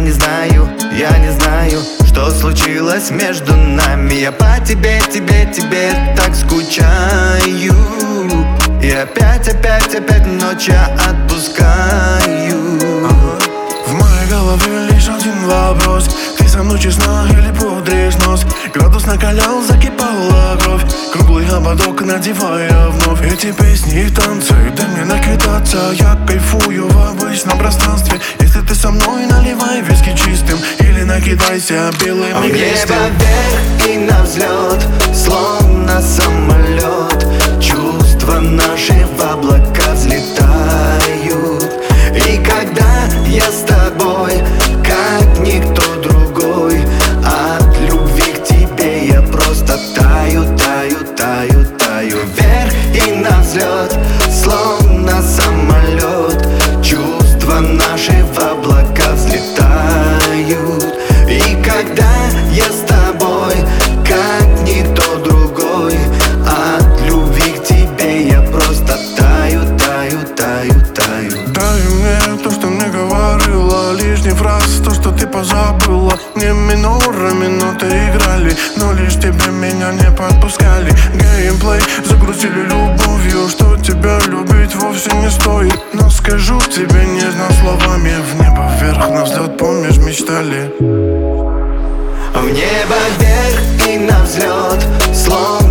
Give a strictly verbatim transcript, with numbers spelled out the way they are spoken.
не знаю, я не знаю, что случилось между нами. Я по тебе, тебе, тебе так скучаю. И опять, опять, опять ночь я отпускаю. В моей голове лишь один вопрос: ты со мной честна или пудришь нос? Градус накалял, закипала кровь, круглый ободок надевая вновь. Эти песни и танцы, дай мне накидаться. Я кайфую в обычном пространстве. Если ты со мной, наливай виски чистым или накидайся белым в игристым. небо вверх и на взлет, словно самолет. Чувства наши в облака взлетают. И когда я с тобой, как никто другой, от любви к тебе я просто таю, таю, таю, таю. Вверх и на взлет, словно самолет. Чувства наши в облака взлетают. И когда я с тобой, как никто другой, от любви к тебе я просто таю, таю, таю, таю. Дай мне то, что мне говорила, лишний фраз, то, что ты позабыла. Не минорами ноты играли, но лишь тебе меня не подпускали. Геймплей загрузили любовью, что тебя любить вовсе не стоит. Но скажу тебе нежно словами: в небо вверх, на взлет, помнишь, мечтали. В небо вверх и на взлет, словно